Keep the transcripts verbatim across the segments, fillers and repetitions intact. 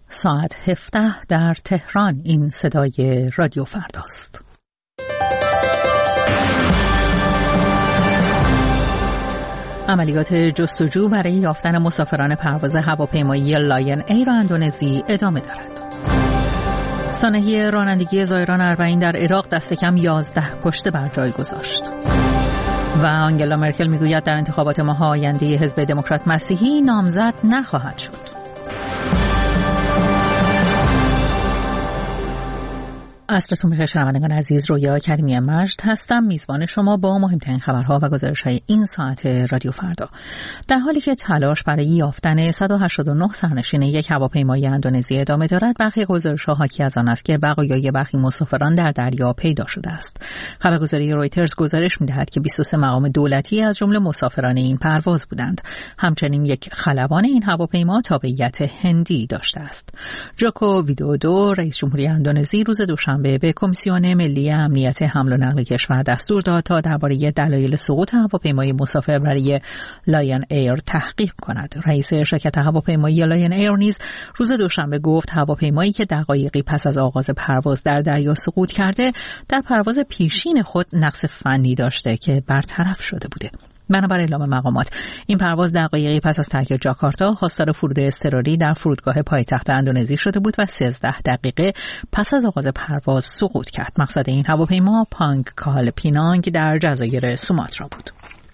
ساعت هفده در تهران. این صدای رادیو فرداست. عملیات جستجو برای یافتن مسافران پرواز هواپیمایی لاین ایر اندونزی ادامه دارد. سانحه رانندگی زائران اربعین در عراق دست کم یازده کشته بر جای گذاشت. و آنگلا مرکل میگوید در انتخابات ماه آینده حزب دموکرات مسیحی نامزد نخواهد شد. عصرتون بخیر شنوندگان عزیز، رویا کریمی مجد هستم، میزبان شما با مهمترین خبرها و گزارش‌های این ساعت رادیو فردا. در حالی که تلاش برای یافتن صد و هشتاد و نه سرنشین یک هواپیمای اندونزی ادامه دارد، برخی گزارش‌ها حاکی از آن است که بقایای برخی مسافران در دریا پیدا شده است. خبرگزاری رویترز گزارش می‌دهد که بیست و سه مقام دولتی از جمله مسافران این پرواز بودند. همچنین یک خلبان این هواپیما تابعیت هندی داشته است. جوکو ویدودو، رئیس جمهوری اندونزی، روز دوشنبه به کمیسیون ملی امنیت حمل و نقل کشور دستور داد تا درباره دلایل سقوط هواپیمای مسافر برای لاین ایر تحقیق کند. رئیس شرکت هواپیمایی لاین ایر نیز روز دوشنبه گفت هواپیمایی که دقایقی پس از آغاز پرواز در دریا سقوط کرده، در پرواز پیشین خود نقص فنی داشته که برطرف شده بوده. بنابر اعلام مقامات، این پرواز دقایقی پس از ترک جاکارتا خواستار فرود اضطراری در فرودگاه پایتخت اندونزی شده بود و سیزده دقیقه پس از آغاز پرواز سقوط کرد. مقصد این هواپیما پانگکال پینانگ در جزایر سوماترا بود.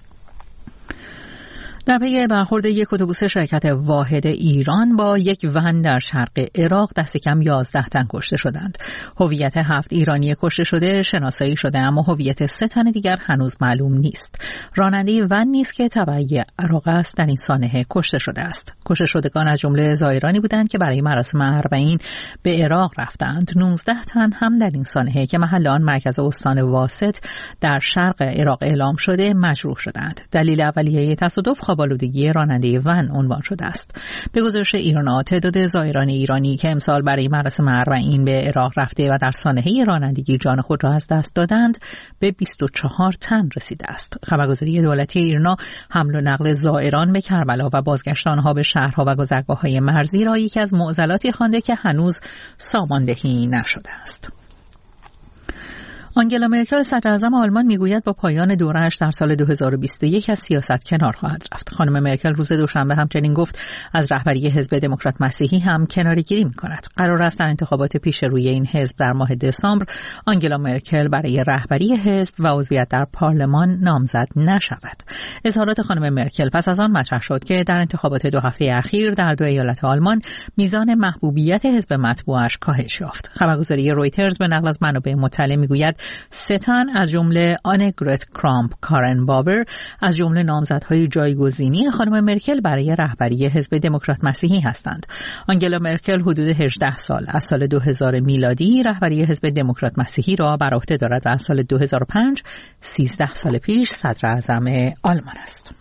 در پی برخورد یک اتوبوس شرکت واحد ایران با یک ون در شرق عراق دست کم یازده تن کشته شدند. هویت هفت ایرانی کشته شده شناسایی شده، اما هویت سه تن دیگر هنوز معلوم نیست. راننده ون نیز که تبعی عراق است در این سانحه کشته شده است. کشته شدگان از جمله زائرانی بودند که برای مراسم اربعین به عراق رفتند. نوزده تن هم در این سانحه که محل آن مرکز استان واسط در شرق عراق اعلام شده مجروح شدند. دلیل اولیه تصادف خواب‌آلودگی راننده ون عنوان شده است. به گزارش ایرنا، تعداد زائران ایرانی که امسال برای مراسم اربعین به عراق رفته و در سانحه رانندگی جان خود را از دست دادند به بیست و چهار تن رسیده است. خبرگزاری دولتی ایرنا حمل و نقل زائران به کربلا و بازگشت آنها به شهرها و گذرگاه‌های مرزی را یکی از معضلاتی خوانده که هنوز ساماندهی نشده است. آنگلا مرکل صدراعظم آلمان میگوید با پایان دوره‌اش در سال دو هزار و بیست و یک از سیاست کنار خواهد رفت. خانم مرکل روز دوشنبه همچنین گفت از رهبری حزب دموکرات مسیحی هم کناره‌گیری می‌کند. قرار است در انتخابات پیش روی این حزب در ماه دسامبر آنگلا مرکل برای رهبری حزب و عضویت در پارلمان نامزد نشود. اظهارات خانم مرکل پس از آن مطرح شد که در انتخابات دو هفته اخیر در دو ایالت آلمان میزان محبوبیت حزب مطبوعش کاهش یافت. خبرگزاری رویترز به نقل از منابع مطلع میگوید سه تن از جمله آنگرت کرامپ کارن بابر از جمله نامزدهای جایگزینی خانم مرکل برای رهبری حزب دموکرات مسیحی هستند. آنگلا مرکل حدود هجده سال از سال دو هزار میلادی رهبری حزب دموکرات مسیحی را بر عهده دارد و از سال دو هزار و پنج سیزده سال پیش صدر اعظم آلمان است.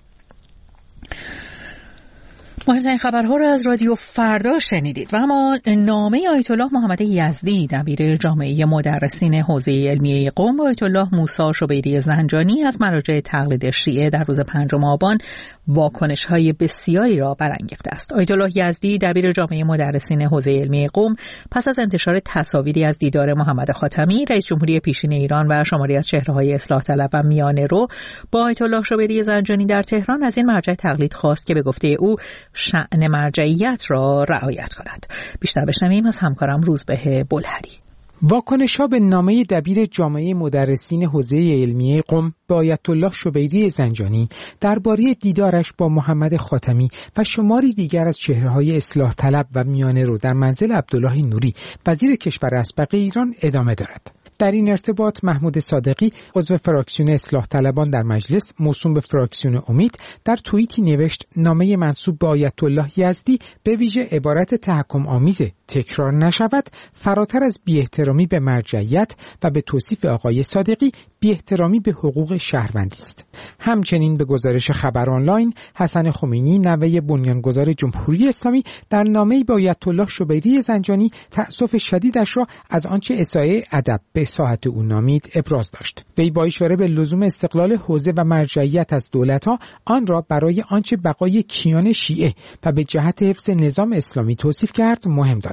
مهمترین خبرها را از رادیو فردا شنیدید. و اما نامه آیت الله محمد یزدی دبیر جامعه مدرسین حوزه علمیه قم و آیت الله موسی شبیری زنجانی از مراجع تقلید شیعه در روز پنجم آبان واکنش‌های بسیاری را برانگیخته است. آیت الله یزدی دبیر جامعه مدرسین حوزه علمیه قم پس از انتشار تصاویری از دیدار محمد خاتمی رئیس جمهوری پیشین ایران و شماری از چهره‌های اصلاح طلب و میانه‌رو با آیت الله شبیری زنجانی در تهران از این مرجع تقلید خواست که به گفته او شأن مرجعیت را رعایت کند. بیشتر بشنویم از همکارم روزبه بلهری. واکنش‌ها به نامه دبیر جامعه مدرسین حوزه علمیه قم به آیت الله شبیری زنجانی درباره دیدارش با محمد خاتمی و شماری دیگر از چهره‌های اصلاح طلب و میانه‌رو در منزل عبدالله نوری وزیر کشور اسبق ایران ادامه دارد. در این ارتباط محمود صادقی عضو فراکسیون اصلاح طلبان در مجلس موسوم به فراکسیون امید در توییتی نوشت نامه منسوب به آیت الله یزدی به ویژه عبارت تحکم آمیز تکرار نشود فراتر از بی‌احترامی به مرجعیت و به توصیف آقای صادقی بی‌احترامی به حقوق شهروندی است. همچنین به گزارش خبر آنلاین حسن خمینی نوه بنیانگذار جمهوری اسلامی در نامه‌ای به آیت الله شبیری زنجانی تأسف شدیدش را از آنچه اساءه ادب به ساحت او نامید ابراز داشت. وی با اشاره به لزوم استقلال حوزه و مرجعیت از دولت‌ها آن را برای آنچه بقای کیان شیعه و به جهت حفظ نظام اسلامی توصیف کرد مهم دانست.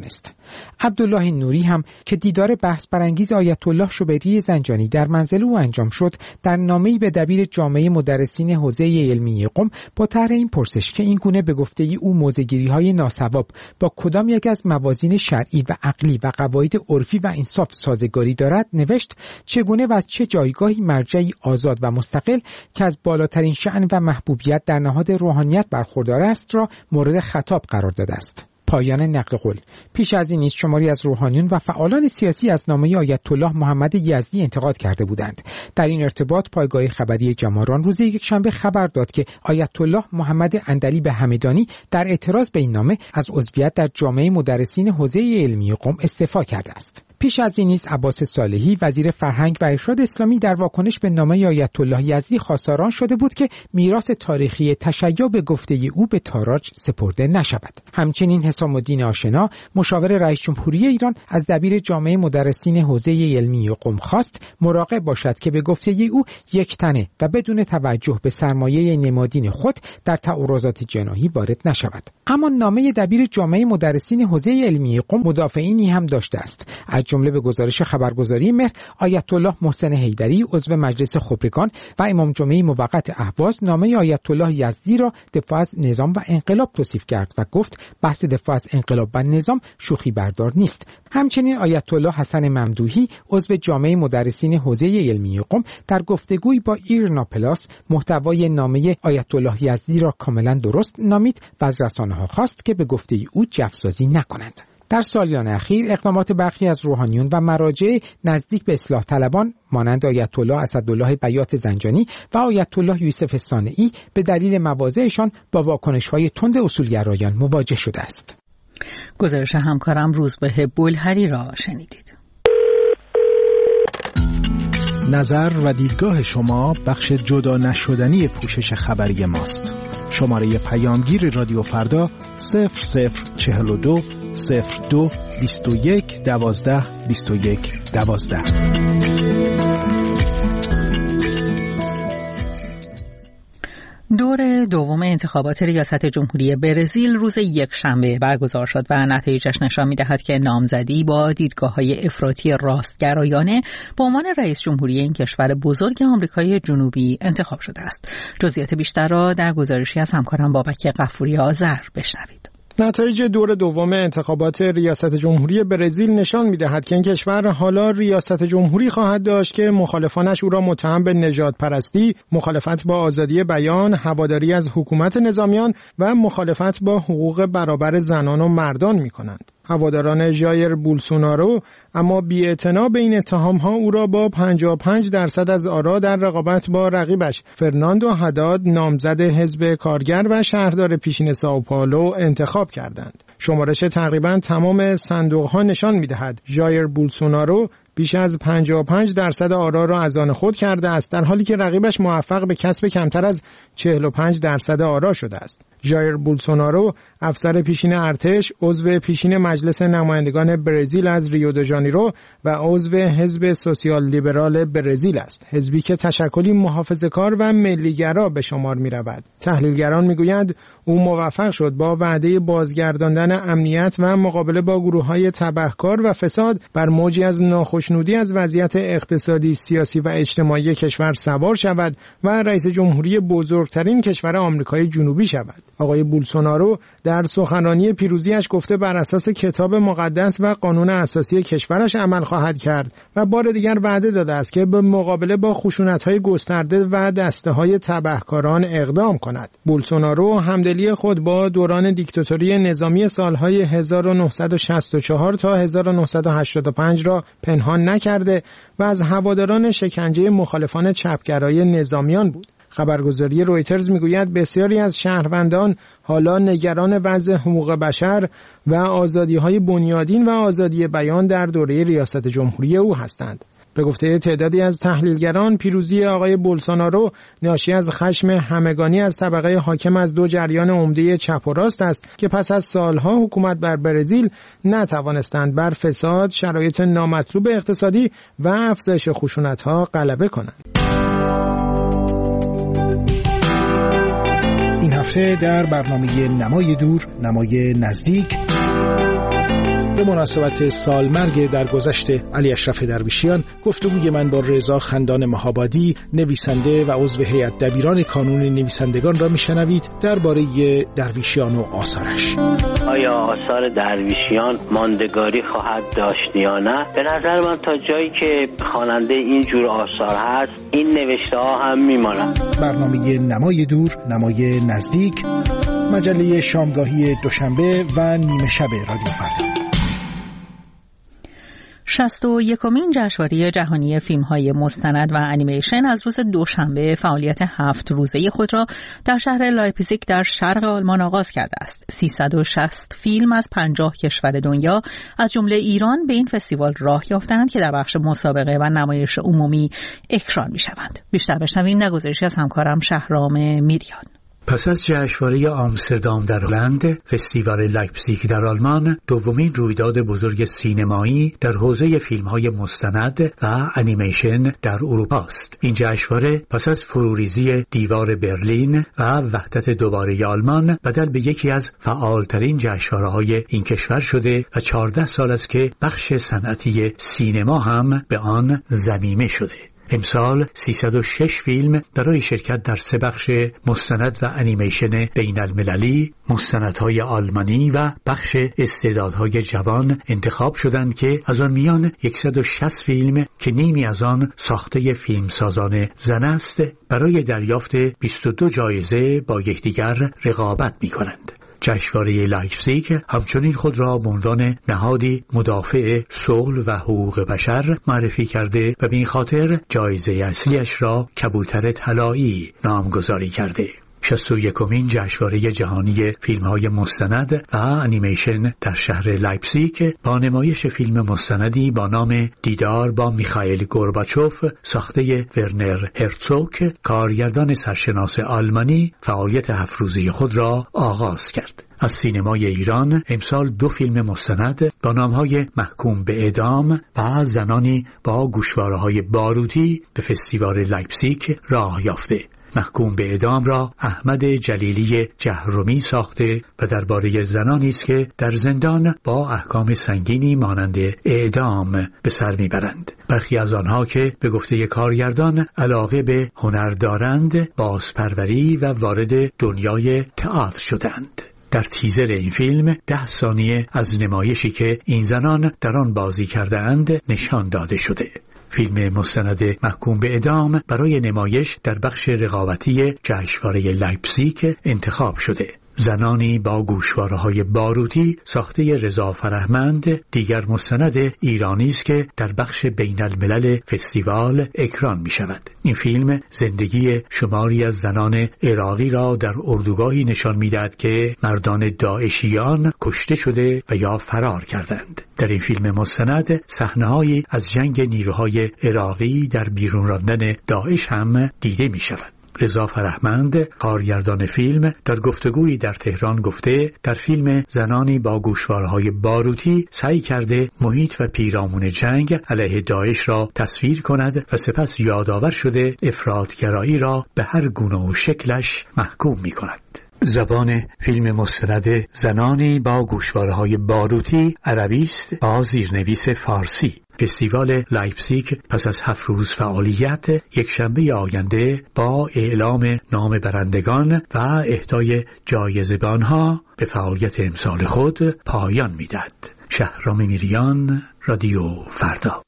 دانست. عبدالله نوری هم که دیدار بحث برانگیز آیت الله شبیری زنجانی در منزل او انجام شد، در نامه‌ای به دبیر جامعه مدرسین حوزه علمی قم با طرح این پرسش که این گونه به گفته او موضع‌گیری‌های ناصواب با کدام یک از موازین شرعی و عقلی و قواعد عرفی و انصاف سازگاری دارد، نوشت چگونه و چه جایگاهی مرجعی آزاد و مستقل که از بالاترین شأن و محبوبیت در نهاد روحانیت برخوردار است را مورد خطاب قرار داده است. پایان نقل قول. پیش از این نیز شماری از روحانیون و فعالان سیاسی از نامه آیت الله محمد یزدی انتقاد کرده بودند. در این ارتباط پایگاه خبری جماران روز یکشنبه خبر داد که آیت الله محمد اندلیب همدانی در اعتراض به این نامه از عضویت در جامعه مدرسین حوزه علمی قم استعفا کرده است. پیش از این نیز عباس صالحی وزیر فرهنگ و ارشاد اسلامی در واکنش به نامه آیت الله یزدی خواستار شده بود که میراث تاریخی تشیع به گفته او به تاراج سپرده نشود. همچنین حسام الدین آشنا مشاور رئیس جمهوری ایران از دبیر جامعه مدرسین حوزه علمی قم خواست مراقب باشد که به گفته او یک تنه و بدون توجه به سرمایه نمادین خود در تعارضات جناحی وارد نشود. اما نامه دبیر جامعه مدرسین حوزه علمی قم مدافعینی هم داشته است. جمله به گزارش خبرگزاری مهر، آیت الله محسن حیدری عضو مجلس خبرگان و امام جمعه موقت اهواز نامه آیت الله یزدی را دفاع از نظام و انقلاب توصیف کرد و گفت بحث دفاع از انقلاب و نظام شوخی بردار نیست. همچنین آیت الله حسن ممدوحی عضو جامعه مدرسین حوزه علمی قم در گفتگوی با ایرنا پلاس محتوای نامه آیت الله یزدی را کاملا درست نامید و از رسانه‌ها خواست که به گفته او جفسازی نکنند. در سالیان اخیر اقدامات برخی از روحانیون و مراجع نزدیک به اصلاح طلبان مانند آیت الله اسدالله بیات زنجانی و آیت الله یوسف صانعی به دلیل مواضعشان با واکنش‌های تند اصولگرایان مواجه شده است. گزارش همکارم روزبه بولهری را شنیدید. نظر و دیدگاه شما بخش جدا نشدنی پوشش خبری ماست. شماره پیامگیر رادیو فردا صفر صفر چهل و دو صفر دو بیست و یک دوازده بیست و یک دوازده. دور دوم انتخابات ریاست جمهوری برزیل روز یکشنبه برگزار شد و نتایجش نشان می‌دهد که نامزدی با دیدگاه‌های افراطی راستگرایانه به عنوان رئیس جمهوری این کشور بزرگ آمریکای جنوبی انتخاب شده است. جزئیات بیشتر را در گزارشی از همکارم بابک غفوری آذر بشنوید. نتایج دور دوم انتخابات ریاست جمهوری برزیل نشان می‌دهد که این کشور حالا ریاست جمهوری خواهد داشت که مخالفانش او را متهم به نژادپرستی، مخالفت با آزادی بیان، هواداری از حکومت نظامیان و مخالفت با حقوق برابر زنان و مردان می‌کنند. هواداران ژایر بولسونارو اما بی‌اعتنا به این اتهام‌ها او را با پنجاه و پنج درصد از آرا در رقابت با رقیبش فرناندو هاداد نامزد حزب کارگر و شهردار پیشین سائوپائولو انتخاب کردند. شمارش تقریباً تمام صندوق‌ها نشان می‌دهد ژایر بولسونارو بیش از پنجاه و پنج درصد آرا را از آن خود کرده است، در حالی که رقیبش موفق به کسب کمتر از چهل و پنج درصد آرا شده است. ژایر بولسونارو افسر پیشین ارتش، عضو پیشین مجلس نمایندگان برزیل از ریو د ژانیرو و عضو حزب سوسیال لیبرال برزیل است، حزبی که تشکلی محافظه‌کار و ملیگرا به شمار می‌رود. تحلیلگران می‌گویند او موفق شد با وعده بازگرداندن امنیت و مقابله با گروه‌های تبهکار و فساد بر موجی از ناخشنودی از وضعیت اقتصادی، سیاسی و اجتماعی کشور سوار شود و رئیس جمهوری بزرگترین کشور آمریکای جنوبی شود. آقای بولسونارو در سخنرانی پیروزیش گفته بر اساس کتاب مقدس و قانون اساسی کشورش عمل خواهد کرد و بار دیگر وعده داده است که به مقابله با خشونت‌های گسترده و دسته‌های تبهکاران اقدام کند. بولسونارو همدلی خود با دوران دیکتاتوری نظامی سالهای هزار و نهصد و شصت و چهار تا هزار و نهصد و هشتاد و پنج را پنهان نکرده و از هواداران شکنجه مخالفان چپگرای نظامیان بود. خبرگزاری رویترز میگوید بسیاری از شهروندان حالا نگران وضع حقوق بشر و آزادی‌های بنیادین و آزادی بیان در دوره ریاست جمهوری او هستند. به گفته تعدادی از تحلیلگران، پیروزی آقای بولسونارو ناشی از خشم همگانی از طبقه حاکم از دو جریان عمده چپ و راست است که پس از سالها حکومت بر برزیل نتوانستند بر فساد، شرایط نامطلوب اقتصادی و افزایش خشونت‌ها غلبه کنند. این هفته در برنامه نمای دور، نمای نزدیک به مناسبت سالمرگ درگذشت علی اشرف درویشیان گفتگوی من با رضا خندان مهابادی، نویسنده و عضو هیئت دبیران کانون نویسندگان را میشنوید درباره درویشیان و آثارش. آیا آثار درویشیان ماندگاری خواهد داشت یا نه؟ به نظر من تا جایی که خواننده این جور آثار هست این نوشته ها هم میمانند. برنامه نمای دور، نمای نزدیک، مجله شامگاهی دوشنبه و نیمه شب رادیو فردا. شصت و یکمین جشنواره جهانی فیلم‌های مستند و انیمیشن از روز دوشنبه فعالیت هفت روزه خود را در شهر لایپزیگ در شرق آلمان آغاز کرده است. سیصد و شصت فیلم از پنجاه کشور دنیا از جمله ایران به این فستیوال راه یافتند که در بخش مسابقه و نمایش عمومی اکران می‌شوند. بیشتر بشنوید در گزارشی از همکارم شهرام میریان. پس از جشنواره آمستردام در هلند، فستیوال لایپزیگ در آلمان دومین رویداد بزرگ سینمایی در حوزه فیلم‌های مستند و انیمیشن در اروپا است. این جشنواره پس از فروریزی دیوار برلین و وحدت دوباره آلمان بدل به یکی از فعالترین جشنواره‌های این کشور شده و چهارده سال است که بخش صنعتی سینما هم به آن ضمیمه شده. امسال سیصد و شش فیلم برای شرکت در سه بخش مستند و انیمیشن بین المللی، مستندهای آلمانی و بخش استعدادهای جوان انتخاب شدند که از آن میان صد و شصت فیلم که نیمی از آن ساخته فیلمسازان زن است برای دریافت بیست و دو جایزه با یکدیگر رقابت می‌کنند. جشنواره لایپزیگ همچنین خود را به عنوان نهادی مدافع صلح و حقوق بشر معرفی کرده و به این خاطر جایزه اصلیش را کبوتر طلایی نامگذاری کرده. شصت و یکمین جشنواره جهانی فیلم‌های مستند و انیمیشن در شهر لایپزیگ با نمایش فیلم مستندی با نام دیدار با میخائیل گورباچوف ساخته ورنر هرتزوگ، کارگردان سرشناس آلمانی، فعالیت هفت روزه خود را آغاز کرد. از سینمای ایران امسال دو فیلم مستند با نام‌های محکوم به اعدام و زنانی با گوشواره‌های باروتی به فستیوال لایپزیگ راه یافته. محکوم به اعدام را احمد جلیلی جهرمی ساخته و درباره زنانی است که در زندان با احکام سنگینی مانند اعدام به سر میبرند. برخی از آنها که به گفته کارگردان علاقه به هنر دارند، بازپروری و وارد دنیای تئاتر شدند. در تیزر این فیلم ده ثانیه از نمایشی که این زنان در آن بازی کرده‌اند نشان داده شده. فیلم مستند محکوم به اعدام برای نمایش در بخش رقابتی جشنواره لایپزیگ انتخاب شده. زنانی با گوشواره‌های باروتی ساخته رضا فرهمند دیگر مستند ایرانی است که در بخش بین الملل فستیوال اکران می شود. این فیلم زندگی شماری از زنان عراقی را در اردوگاهی نشان می دهد که مردان داعشیان کشته شده و یا فرار کردند. در این فیلم مستند صحنه‌هایی از جنگ نیروهای عراقی در بیرون راندن داعش هم دیده می شود. رضا فرهمند کارگردان فیلم در گفتگویی در تهران گفته در فیلم زنانی با گوشوارهای باروتی سعی کرده محیط و پیرامون جنگ علیه داعش را تصویر کند و سپس یادآور شده افراطگرایی را به هر گونه و شکلش محکوم می کند. زبان فیلم مستند زنانی با گوشوارهای باروتی عربی است با زیرنویس فارسی. فستیوال لایپزیگ پس از هفت روز فعالیت یک شنبه آینده با اعلام نام برندگان و اهدای جایزه به آنها به فعالیت امسال خود پایان می‌دهد. شهرام میریان، رادیو فردا.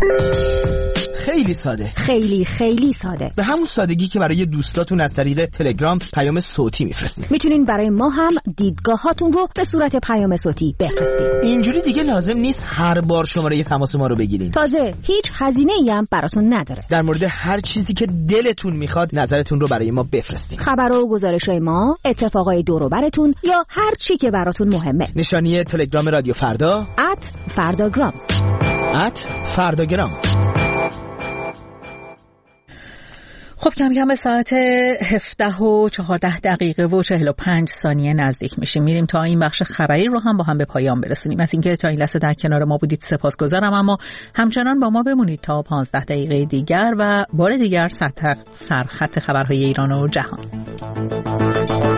خیلی ساده، خیلی خیلی ساده، به همون سادگی که برای دوستاتون از طریق تلگرام پیام صوتی میفرستید. میتونین برای ما هم دیدگاهاتون رو به صورت پیام صوتی بفرستید. اینجوری دیگه لازم نیست هر بار شماره تماس ما رو بگیرین. تازه هیچ هزینه‌ای هم براتون نداره. در مورد هر چیزی که دلتون میخواد نظرتون رو برای ما بفرستید. خبر و گزارش‌های ما، اتفاقای دور و براتون یا هر چی که براتون مهمه. نشانی تلگرام رادیو فردا ات فرداگرام ات فرداگرام. خب کم کم به ساعت هفده و چهارده دقیقه و چهل و پنج ثانیه نزدیک میشیم. میریم تا این بخش خبری رو هم با هم به پایان برسونیم. از اینکه تا این لحظه در کنار ما بودید سپاسگزارم، اما همچنان با ما بمونید تا پانزده دقیقه دیگر و بار دیگر سرخط خبرهای ایران و جهان.